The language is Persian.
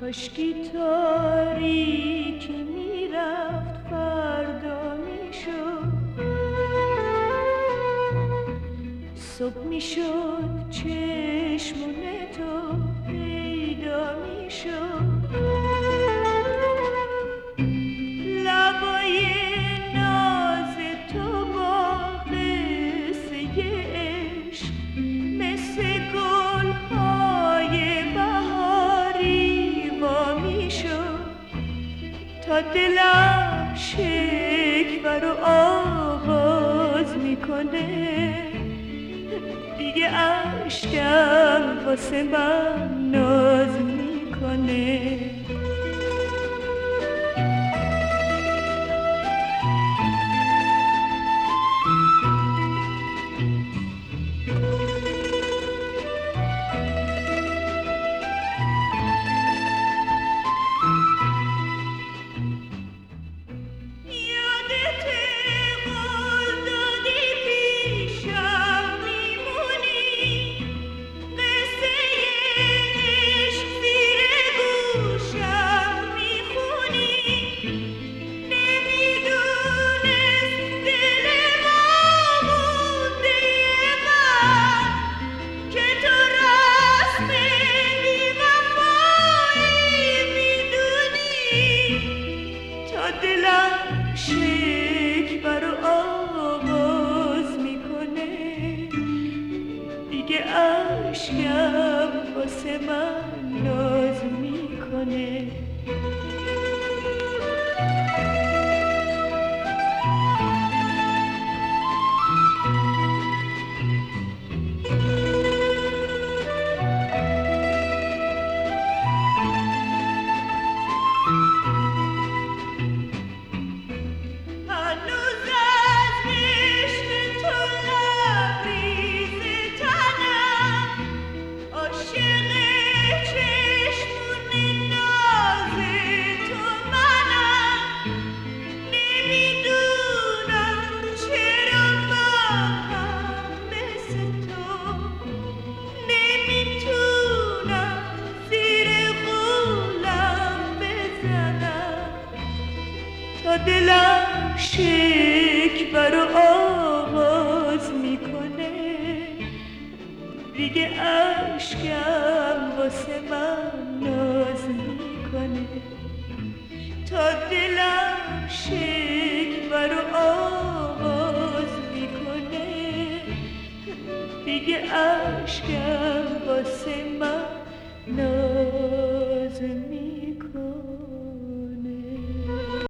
کاشکی تاریکی میرفت فردا میشد، صبح میشد چشمون تو پیدا میشد، لبای ناز تو با قصه عشق مثل گلهای بهاری وا میشد، تا دلم شکوه رو آغاز میکنه، دیگه عشقم واسه من ناز میکنه. شکوه رو آغاز میکنه، دیگه عشقم واسه من ناز میکنه. دلم شکوه رو آغاز میکنه، دیگه عشقم واسه من ناز میکنه، تا دلم شکوه رو آغاز میکنه، دیگه عشقم واسه من ناز